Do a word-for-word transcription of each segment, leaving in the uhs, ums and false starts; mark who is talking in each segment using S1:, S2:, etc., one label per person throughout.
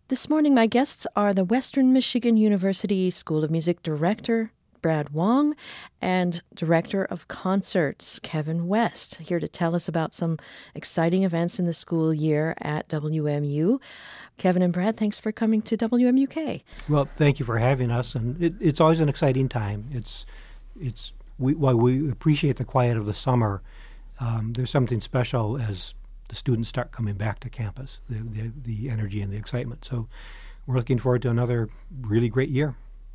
S1: This morning, my guests are the Western Michigan University School of Music Director, Brad Wong, and Director of Concerts, Kevin West, here to tell us about some exciting events in the school year at W M U. Kevin and Brad, thanks for coming to W M U K.
S2: Well, thank you for having us, and it, it's always an exciting time. It's, it's we, while we appreciate the quiet of the summer, um, there's something special as the students start coming back to campus, the, the, the energy and the excitement. So we're looking forward to another really great year.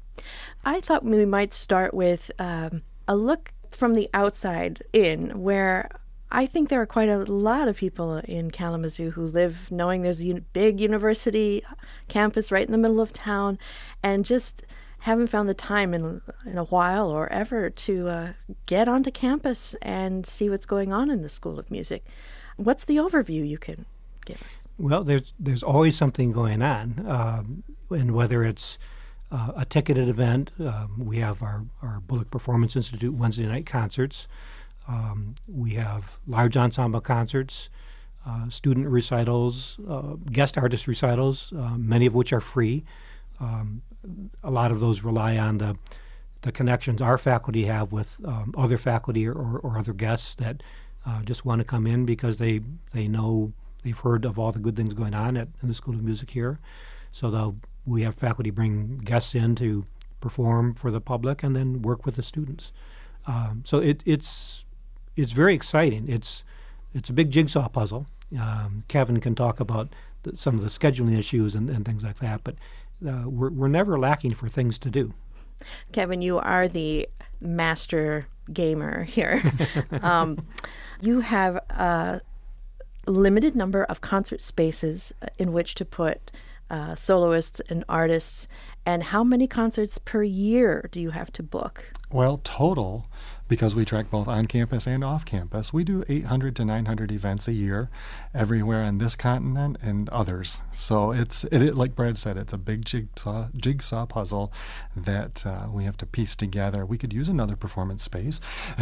S1: I thought we might start with um, a look from the outside in, where I think there are quite a lot of people in Kalamazoo who live knowing there's a un- big university campus right in the middle of town and just haven't found the time in, in a while or ever to uh, get onto campus and see what's going on in the School of Music. What's the overview you can give us?
S2: Well, there's, there's always something going on, um, and whether it's Uh, a ticketed event. Um, we have our, our Bullock Performance Institute Wednesday night concerts. Um, we have large ensemble concerts, uh, student recitals, uh, guest artist recitals, uh, many of which are free. Um, a lot of those rely on the the connections our faculty have with um, other faculty or, or, or other guests that uh, just want to come in because they, they know they've heard of all the good things going on at in the School of Music here. So they'll We have faculty bring guests in to perform for the public and then work with the students. Um, so it, it's it's very exciting. It's it's a big jigsaw puzzle. Um, Kevin can talk about the, some of the scheduling issues and, and things like that, but uh, we're we're never lacking for things to do.
S1: Kevin, you are the master gamer here. um, you have a limited number of concert spaces in which to put Uh, soloists and artists, and how many concerts per year do you have to book?
S3: Well, total, because we track both on campus and off campus, we do eight hundred to nine hundred events a year everywhere on this continent and others. So it's, it, it like Brad said, it's a big jigsaw, jigsaw puzzle that uh, we have to piece together. We could use another performance space,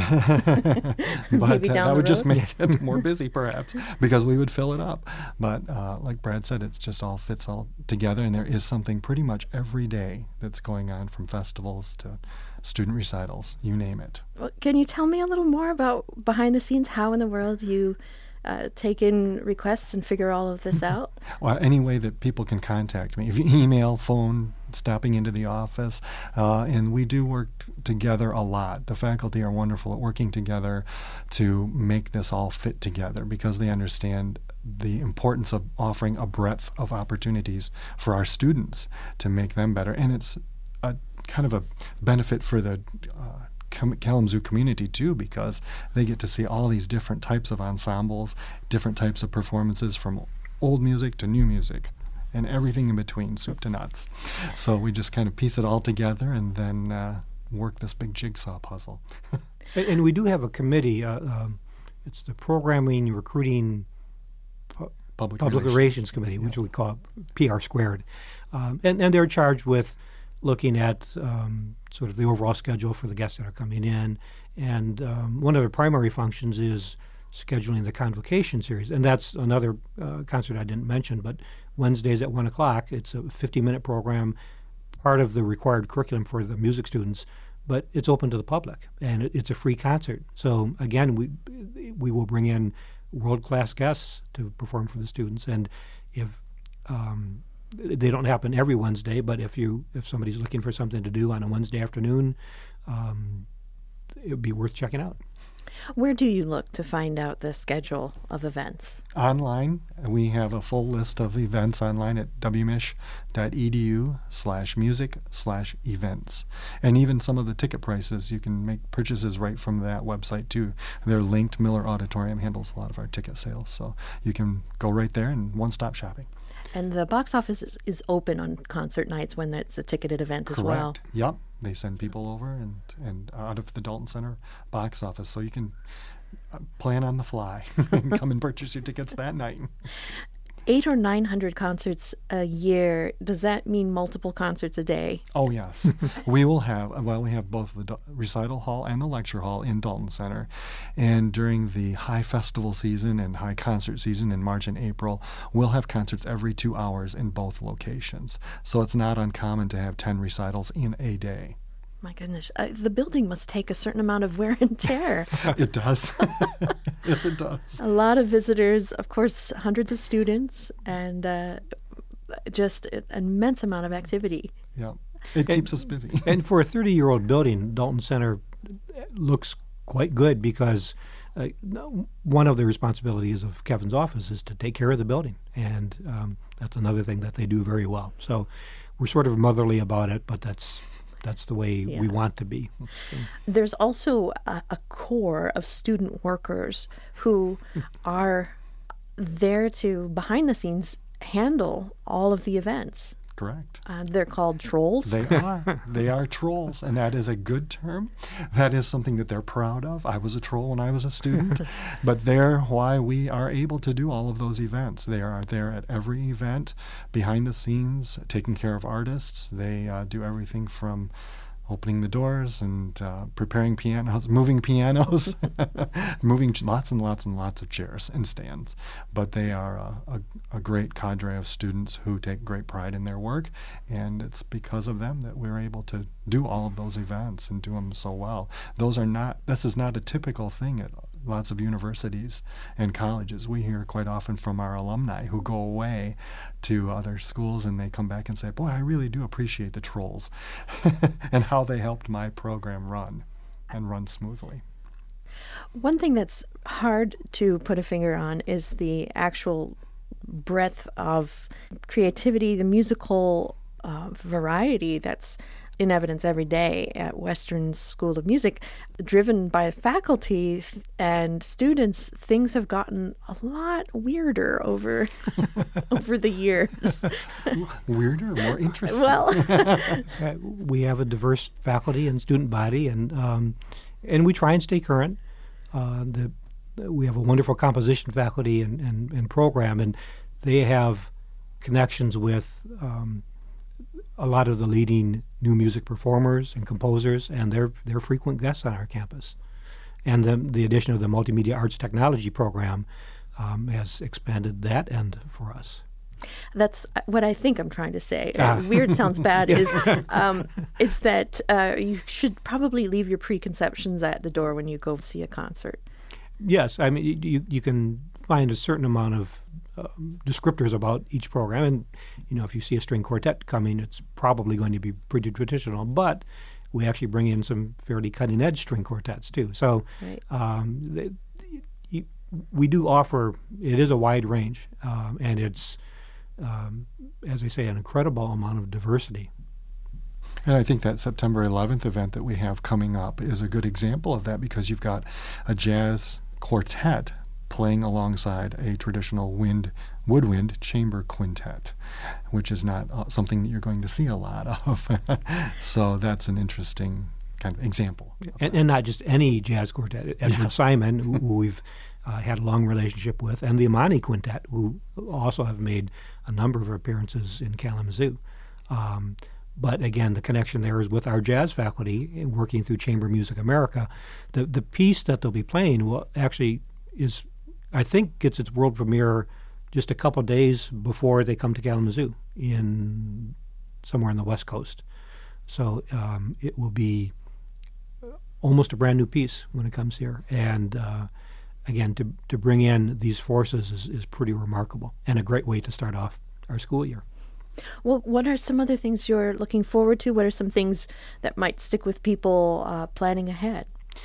S3: but uh, that would just make it more busy perhaps because we would fill it up. But uh, like Brad said, it's just all fits all together, and there is something pretty much every day that's going on, from festivals to student recitals, you name it.
S1: Well, can you tell me a little more about behind the scenes, how in the world you uh, take in requests and figure all of this out?
S3: Well, any way that people can contact me, if you email, phone, stopping into the office, uh, and we do work t- together a lot. The faculty are wonderful at working together to make this all fit together because they understand the importance of offering a breadth of opportunities for our students to make them better. And it's a kind of a benefit for the uh, Kalamazoo community too, because they get to see all these different types of ensembles, different types of performances, from old music to new music and everything in between, soup to nuts. So we just kind of piece it all together and then uh, work this big jigsaw puzzle.
S2: and, and we do have a committee. Uh, um, it's the Programming, Recruiting, Pu-
S3: Public,
S2: Public
S3: Relations,
S2: Relations Committee, which
S3: yeah.
S2: we call P R squared. Um, and, and they're charged with looking at um, sort of the overall schedule for the guests that are coming in. And um, one of their primary functions is scheduling the convocation series. And that's another uh, concert I didn't mention, but Wednesdays at one o'clock, it's a fifty-minute program, part of the required curriculum for the music students, but it's open to the public, and it, it's a free concert. So, again, we we will bring in world-class guests to perform for the students. And if um, they don't happen every Wednesday, but if you if somebody's looking for something to do on a Wednesday afternoon, um, it would be worth checking out.
S1: Where do you look to find out the schedule of events?
S3: Online, we have a full list of events online at wmish.edu slash music slash events. And even some of the ticket prices, you can make purchases right from that website too. They're linked. Miller Auditorium handles a lot of our ticket sales, so you can go right there and one-stop shopping.
S1: And the box office is, is open on concert nights when it's a ticketed event
S3: Correct.
S1: as well.
S3: Yep. They send people over and, and out of the Dalton Center box office, so you can uh, plan on the fly and come and purchase your tickets that night.
S1: Eight or nine hundred concerts a year. Does that mean multiple concerts a day?
S3: Oh, yes. We will have, well, we have both the recital hall and the lecture hall in Dalton Center. And during the high festival season and high concert season in March and April, we'll have concerts every two hours in both locations. So it's not uncommon to have ten recitals in a day.
S1: My goodness. Uh, the building must take a certain amount of wear and tear.
S3: It does. Yes, it does.
S1: A lot of visitors, of course, hundreds of students, and uh, just an immense amount of activity.
S3: Yeah, it
S2: and,
S3: keeps us busy.
S2: And for a thirty-year-old building, Dalton Center looks quite good because uh, one of the responsibilities of Kevin's office is to take care of the building, and um, that's another thing that they do very well. So we're sort of motherly about it, but that's that's the way
S1: yeah.
S2: we want to be.
S1: There's also a, a core of student workers who are there to, behind the scenes, handle all of the events.
S3: Correct.
S1: Uh, they're called trolls.
S3: They are. They are trolls, and that is a good term. That is something that they're proud of. I was a troll when I was a student, but they're why we are able to do all of those events. They are there at every event, behind the scenes, taking care of artists. They uh, do everything from opening the doors and uh, preparing pianos, moving pianos, moving lots and lots and lots of chairs and stands. But they are a, a, a great cadre of students who take great pride in their work, and it's because of them that we're able to do all of those events and do them so well. Those are not, this is not a typical thing at lots of universities and colleges. We hear quite often from our alumni who go away to other schools and they come back and say, boy, I really do appreciate the trolls and how they helped my program run and run smoothly.
S1: One thing that's hard to put a finger on is the actual breadth of creativity, the musical uh, variety that's in evidence every day at Western School of Music. Driven by faculty and students, things have gotten a lot weirder over over the years.
S3: Weirder, more interesting.
S1: Well,
S2: uh, we have a diverse faculty and student body, and um, and we try and stay current. Uh, the, we have a wonderful composition faculty and, and, and program, and they have connections with um, a lot of the leading new music performers and composers, and they're they're frequent guests on our campus. And the the addition of the Multimedia Arts Technology program um, has expanded that end for us.
S1: That's what I think I'm trying to say.
S2: Ah.
S1: Uh, weird sounds bad. Is um, is that uh, you should probably leave your preconceptions at the door when you go see a concert.
S2: Yes, I mean you you can find a certain amount of um, descriptors about each program, and you know if you see a string quartet coming, it's probably going to be pretty traditional. But we actually bring in some fairly cutting edge string quartets too. So
S1: Right.
S2: um, the, you, we do offer. It is a wide range, um, and it's um, as I say, an incredible amount of diversity.
S3: And I think that September eleventh event that we have coming up is a good example of that, because you've got a jazz quartet playing alongside a traditional wind woodwind chamber quintet, which is not uh, something that you're going to see a lot of. So that's an interesting kind of example. Of
S2: And, and not just any jazz quartet. Edward
S3: Yeah.
S2: Simon, who, who we've uh, had a long relationship with, and the Amani Quintet, who also have made a number of appearances in Kalamazoo. Um, but again, the connection there is with our jazz faculty working through Chamber Music America. The the piece that they'll be playing will actually is, I think, gets its world premiere just a couple days before they come to Kalamazoo in somewhere on the West Coast. So um, it will be almost a brand new piece when it comes here. And uh, again, to to bring in these forces is, is pretty remarkable and a great way to start off our school year.
S1: Well, what are some other things you're looking forward to? What are some things that might stick with people uh, planning ahead?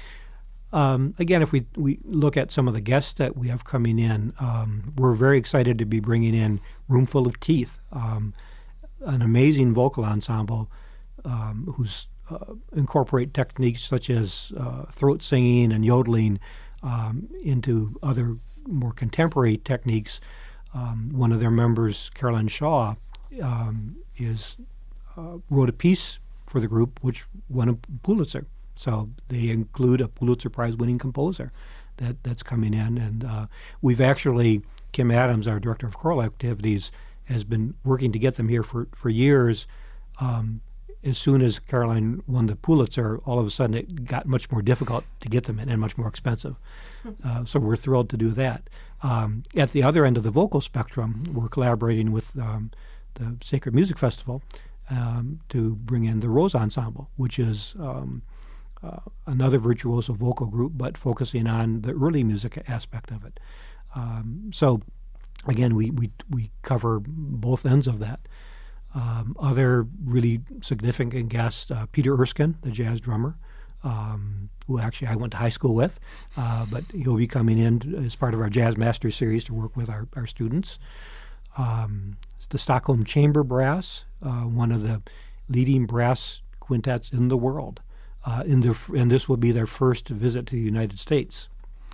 S2: Um, again, if we, we look at some of the guests that we have coming in, um, we're very excited to be bringing in Roomful of Teeth, um, an amazing vocal ensemble um, who's uh, incorporate techniques such as uh, throat singing and yodeling um, into other more contemporary techniques. Um, one of their members, Carolyn Shaw, um, is uh, wrote a piece for the group which won a Pulitzer. So they include a Pulitzer Prize-winning composer that, that's coming in. And uh, we've actually Kim Adams, our director of choral activities, has been working to get them here for, for years. Um, as soon as Caroline won the Pulitzer, all of a sudden it got much more difficult to get them in and much more expensive. Uh, so we're thrilled to do that. Um, at the other end of the vocal spectrum, we're collaborating with um, the Sacred Music Festival um, to bring in the Rose Ensemble, which is um, uh, another virtuoso vocal group, but focusing on the early music aspect of it. Um, so, again, we, we, we cover both ends of that. Um, other really significant guests, uh, Peter Erskine, the jazz drummer, um, who actually I went to high school with, uh, but he'll be coming in as part of our Jazz Master Series to work with our, our students. Um, the Stockholm Chamber Brass, uh, one of the leading brass quintets in the world, uh, in the, and this will be their first visit to the United States.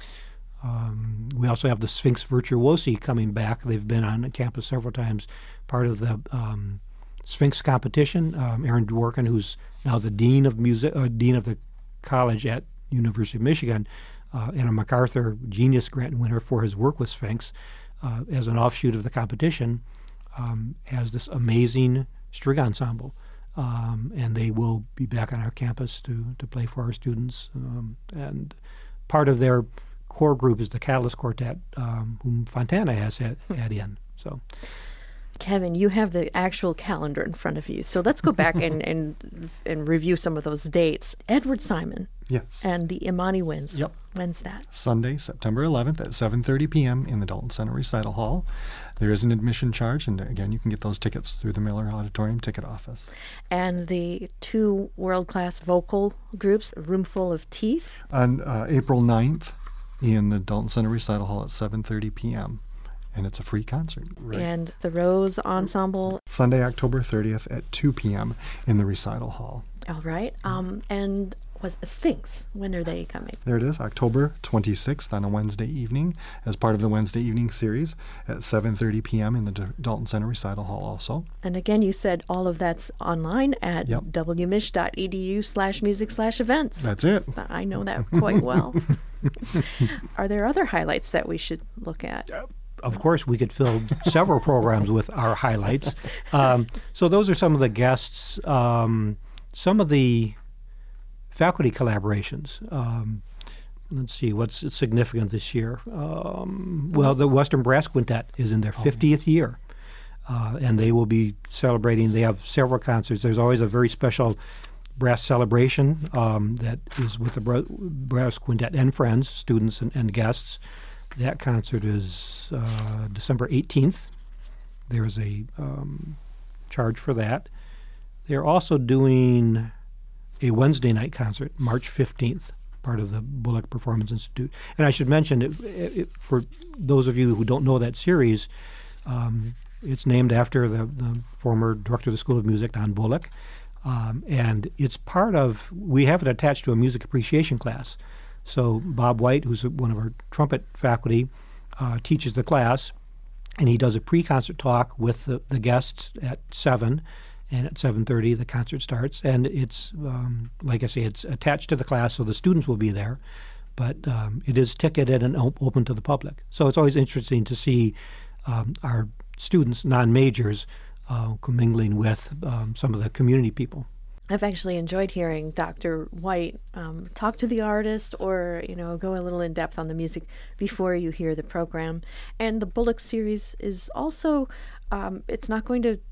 S2: Um, we also have the Sphinx Virtuosi coming back. They've been on campus several times, part of the um, Sphinx competition. Um, Aaron Dworkin, who's now the dean of music, uh, dean of the college at University of Michigan, uh, and a MacArthur Genius Grant winner for his work with Sphinx, uh, as an offshoot of the competition, um, has this amazing string ensemble. Um, and they will be back on our campus to, to play for our students. Um, and part of their core group is the Catalyst Quartet, um, whom Fontana has had, had in. So,
S1: Kevin, you have the actual calendar in front of you. So let's go back and, and and review some of those dates. Edward Simon.
S3: Yes.
S1: And the Imani Winds.
S3: Yep.
S1: When's that?
S3: Sunday, September eleventh at seven thirty p.m. in the Dalton Center Recital Hall. There is an admission charge, and again, you can get those tickets through the Miller Auditorium ticket office.
S1: And the two world-class vocal groups, Roomful of Teeth.
S3: On uh, April ninth in the Dalton Center Recital Hall at seven thirty p.m. And it's a free concert.
S1: Right. And the Rose Ensemble.
S3: Sunday, October thirtieth at two p.m. in the Recital Hall.
S1: All right. Um, and was a Sphinx. When are they coming?
S3: There it is, October twenty-sixth on a Wednesday evening as part of the Wednesday evening series at seven thirty p.m. in the D- Dalton Center Recital Hall also.
S1: And again, you said all of that's online at
S3: yep.
S1: wmich.edu slash music slash events.
S3: That's it.
S1: I know that quite well. Are there other highlights that we should look at?
S2: Of course, we could fill several programs with our highlights. Um, so those are some of the guests. Um, some of the faculty collaborations. Um, let's see, what's significant this year? Um, well, the Western Brass Quintet is in their fiftieth year, uh, and they will be celebrating. They have several concerts. There's always a very special brass celebration um, that is with the Bra- Brass Quintet and friends, students and, and guests. That concert is uh, December eighteenth. There is a um, charge for that. They're also doing a Wednesday night concert, March fifteenth, part of the Bullock Performance Institute. And I should mention, it, it, for those of you who don't know that series, um, it's named after the, the former director of the School of Music, Don Bullock. Um, and it's part of, we have it attached to a music appreciation class. So Bob White, who's one of our trumpet faculty, uh, teaches the class, and he does a pre-concert talk with the, the guests at seven, and at seven thirty the concert starts. And it's, um, like I say, it's attached to the class, so the students will be there, but um, it is ticketed and op- open to the public. So it's always interesting to see um, our students, non-majors, uh, commingling with um, some of the community people.
S1: I've actually enjoyed hearing Doctor White um, talk to the artist or, you know, go a little in depth on the music before you hear the program. And the Bullock series is also, um, it's not going to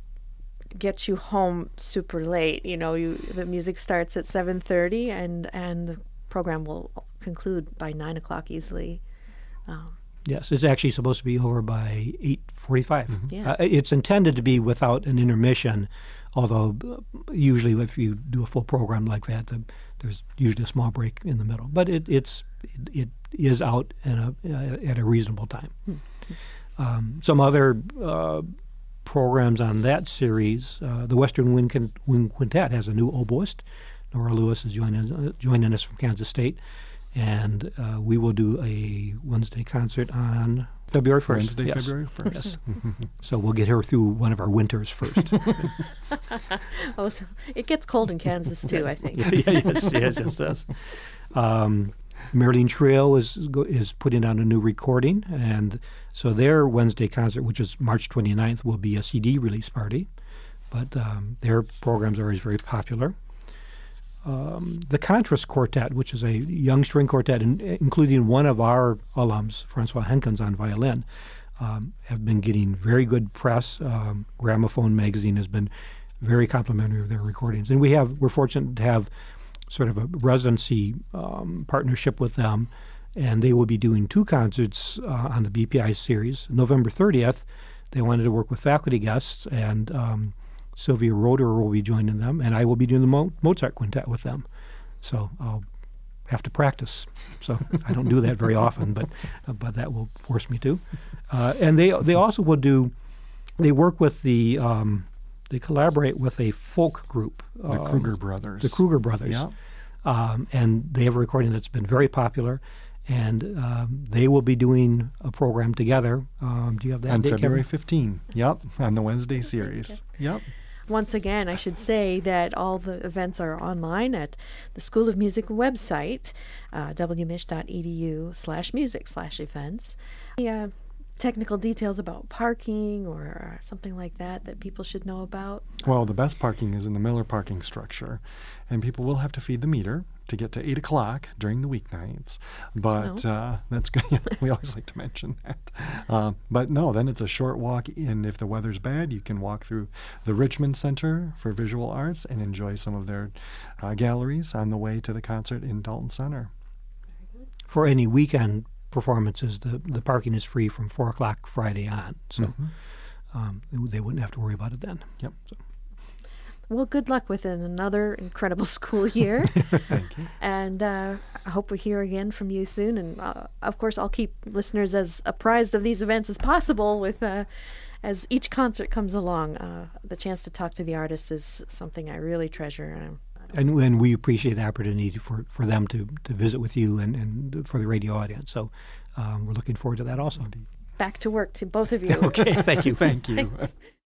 S1: get you home super late. You know, you the music starts at seven thirty and, and the program will conclude by nine o'clock easily. Um,
S2: Yes, it's actually supposed to be over by eight forty-five.
S1: Mm-hmm. Yeah.
S2: Uh, it's intended to be without an intermission, although uh, usually if you do a full program like that, the, there's usually a small break in the middle. But it, it's it, it is out in a, uh, at a reasonable time. Mm-hmm. Um, some other uh, programs on that series, uh, the Western Wind, Quin- Wind Quintet has a new oboist. Nora Lewis is joining, uh, joining us from Kansas State. And uh, we will do a Wednesday concert on February first.
S3: Wednesday,
S2: yes.
S3: February first.
S2: Yes. So we'll get her through one of our winters first.
S1: oh, so it gets cold in Kansas too, I think.
S2: yeah, yes, yes, yes, it does. Um, Marilyn Trio is is putting on a new recording, and so their Wednesday concert, which is March twenty-ninth, will be a C D release party. But um, their programs are always very popular. Um, the Contras Quartet, which is a young string quartet, in, including one of our alums, Francois Henkens, on violin, um, have been getting very good press. Um, Gramophone magazine has been very complimentary of their recordings, and we have we're fortunate to have sort of a residency um, partnership with them, and they will be doing two concerts uh, on the B P I series. November thirtieth, they wanted to work with faculty guests, and um, Sylvia Roeder will be joining them, and I will be doing the Mo- Mozart Quintet with them. So I'll have to practice. So I don't do that very often, but uh, but that will force me to. Uh, and they they also will do. They work with the. Um, they collaborate with a folk group.
S3: The
S2: um,
S3: Kruger Brothers.
S2: The Kruger Brothers.
S3: Yeah.
S2: Um, and they have a recording that's been very popular. And um, they will be doing a program together. Um, do you have that
S3: on
S2: date,
S3: February
S2: Kevin?
S3: fifteenth. Yep, on the Wednesday series. Yep.
S1: Once again, I should say that all the events are online at the School of Music website, uh, w m i s h dot e d u slash music slash events. Yeah, technical details about parking or something like that that people should know about?
S3: Well, the best parking is in the Miller parking structure, and people will have to feed the meter to get to eight o'clock during the weeknights. But
S1: No.
S3: uh, that's good. We always like to mention that. Uh, but no, then it's a short walk, and if the weather's bad, you can walk through the Richmond Center for Visual Arts and enjoy some of their uh, galleries on the way to the concert in Dalton Center.
S2: For any weekend performances, the, the parking is free from four o'clock Friday on. So
S3: Mhm.
S2: um, they, they wouldn't have to worry about it then.
S3: Yep.
S2: So.
S1: Well, good luck with it. Another incredible school year.
S3: Thank you.
S1: And uh, I hope we hear again from you soon. And uh, of course, I'll keep listeners as apprised of these events as possible with uh, as each concert comes along. Uh, the chance to talk to the artists is something I really treasure. And
S2: And, and we appreciate the opportunity for, for them to, to visit with you and, and for the radio audience. So um, we're looking forward to that also.
S1: back to work to both of you.
S2: Okay, thank you.
S3: Thank you.
S1: Thanks.